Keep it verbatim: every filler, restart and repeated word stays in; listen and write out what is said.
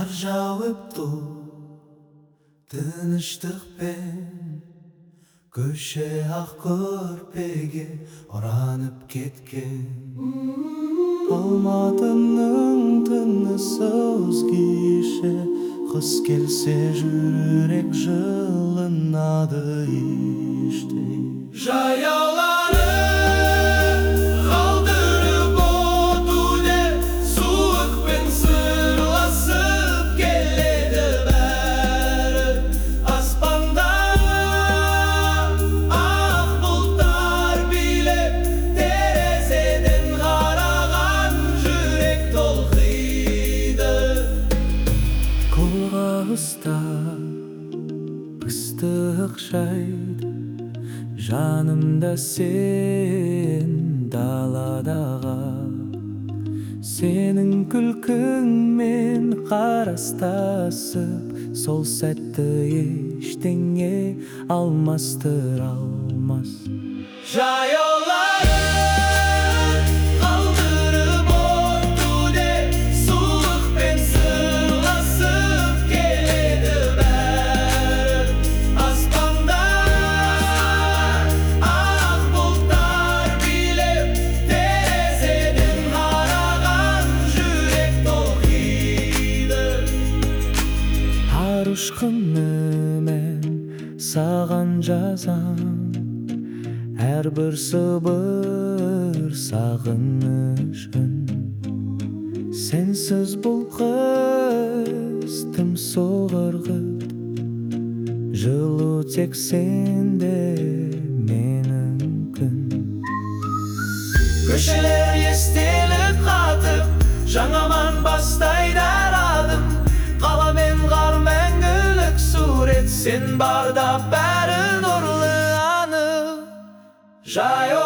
Kar jağıptı tınıştıkpen, köşe ak körpege oranıp ketken. Almatının tınısız gişe, kız kelse jürek жылınadı işte. Жаяулары қалдырып өтуде, суықпен сырласып келеді бәрі. Аспанда ақ бұлттар билеп, терезеден қараған жүрек толқиды. Қорғауызда ыстық жайды, жанымда сен даладаға. Сенің күлкіңмен қарастасып, сол сәтті ештеңе алмастыра алмас. Жаяулары қалдырып өтуде, суықпен сырласып келеді бәрі. Аспанда ақ бұлттар билеп, терезеден қараған жүрек толқиды. Ар ұшқыны мен саған жазам, әрбір сыбыр сағыныш үн. Сенсіз бұл қыз тым соғырғыт, жылу тек сенде менің күн. Көшелер естелік қатып, жаңаман бастайды әр адым. Қала мен қар мәңгілік сурет, сен барда бәрі нұрлы анық. Жаяу